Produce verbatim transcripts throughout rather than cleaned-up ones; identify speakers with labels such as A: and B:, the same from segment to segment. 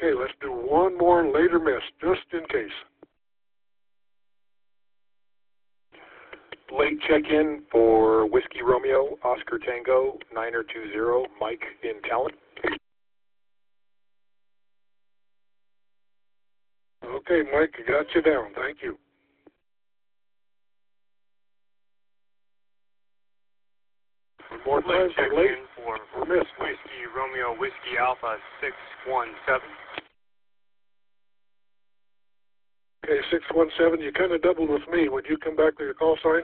A: Okay, let's do one more later miss, just in case.
B: Late check-in for Whiskey Romeo, Oscar Tango, niner two zero, Mike in Talent.
A: Okay, Mike, I got you down. Thank you. One more time
C: Late
A: for
C: check-in
A: late
C: for
A: or miss.
C: Whiskey Romeo, Whiskey Alpha six one seven.
A: Okay, six one seven, you kind of doubled with me. Would you come back to your call sign?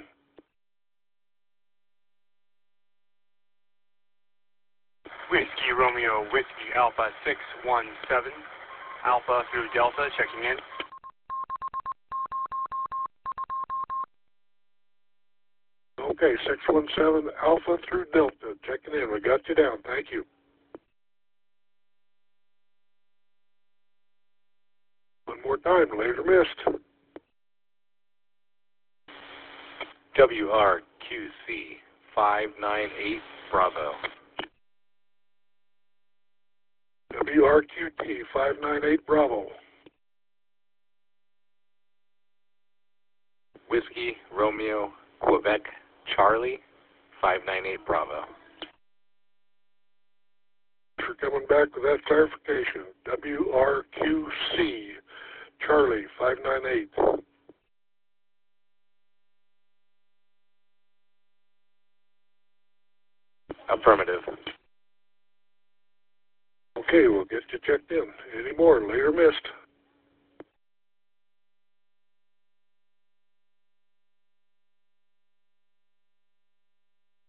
C: Whiskey Romeo, Whiskey Alpha six one seven. Alpha through Delta, checking in.
A: Okay, six one seven, Alpha through Delta. Checking in. We got you down. Thank you. One more time, later missed.
B: W R Q C five nine eight, Bravo.
A: W R Q T five nine eight, Bravo.
B: Whiskey Romeo, Quebec, Charlie, five nine eight, Bravo.
A: For coming back with that clarification. W R Q C, Charlie, five nine eight.
B: Affirmative.
A: Okay, we'll get you checked in. Any more? Later missed.